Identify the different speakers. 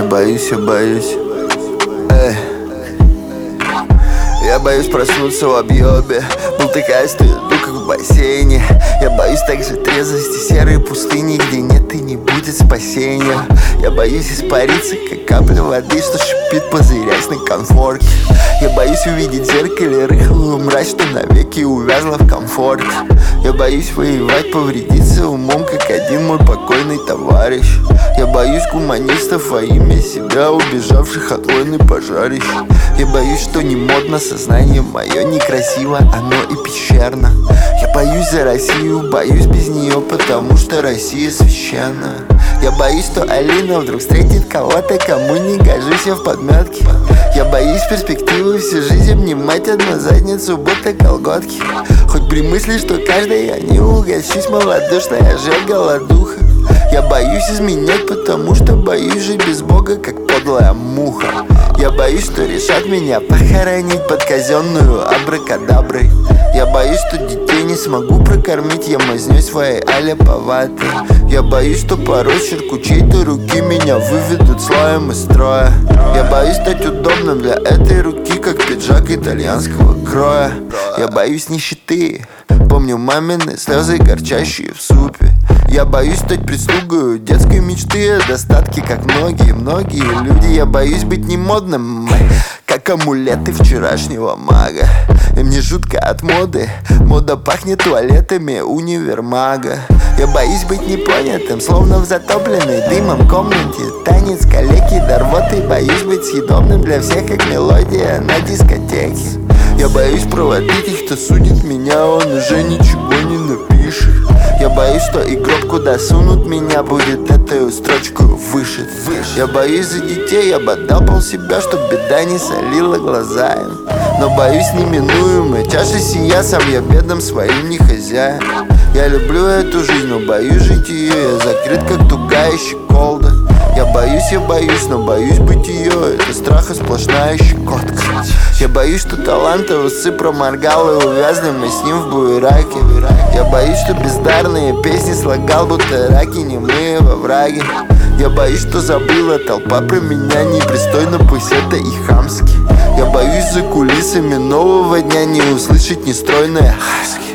Speaker 1: Я боюсь, я боюсь проснуться в объебе, бултыхаясь в иду, как в бассейне. Я боюсь также трезвости серой пустыни, где нет и не будет спасения. Я боюсь испариться, как капля воды, что шипит, позырясь на комфорте. Я боюсь увидеть в зеркале рыхлую мразь, что навеки увязла в комфорте. Я боюсь воевать, повредиться умом, как один мой покойный товарищ. Я боюсь гуманистов во имя себя, убежавших от войны пожарищ. Я боюсь, что не модно, сознание мое некрасиво, оно и пещерно. Я боюсь за Россию, боюсь без нее, потому что Россия священна. Я боюсь, что Алина вдруг встретит кого-то, кому не гожусь я в подметке. Я боюсь перспективы всю жизнь обнимать одну задницу, будто колготки. Хоть при мысли, что каждой я не угощусь малодушно, я же голодуха. Я боюсь изменять, потому что боюсь жить без Бога, как подлая муха. Я боюсь, что решат меня похоронить под казенную абракадаброй. Я боюсь, что детей не смогу прокормить я мазнёй своей аляповатой. Я боюсь, что по росчерку чьей-то руки меня выведут слоем из строя. Я боюсь стать удобным для этой руки, как пиджак итальянского кроя. Я боюсь нищеты, помню мамины слезы, горчащие в супе. Я боюсь стать прислугой детской мечты, достатки, как многие люди. Я боюсь быть немодным, как амулеты вчерашнего мага. И мне жутко от моды, мода пахнет туалетами универмага. Я боюсь быть непонятым, словно в затопленной дымом комнате. Танец калеки до рвоты, боюсь быть съедобным для всех, как мелодия на дискотеке. Я боюсь проводить их, кто судит меня, он уже ничего не напишет. Я боюсь, что и гроб, куда сунут меня, будет этой строчку вышит. Я боюсь за детей, я бы отдал пол себя, чтоб беда не солила глаза им. Но боюсь неминуемой чаши сия, сам я бедам своим не хозяин. Я люблю эту жизнь, но боюсь жить ее, я закрыт, как тугая щеколда. Я боюсь, но боюсь быть ее, это страха сплошная щекотка. Я боюсь, что таланты усы проморгал и увязли мы с ним в буераке. Я боюсь, что бездарные песни слагал, будто раки немые во враге. Я боюсь, что забыла толпа про меня непристойно, пусть это и хамски. Я боюсь за кулисами нового дня не услышать нестройное хаски.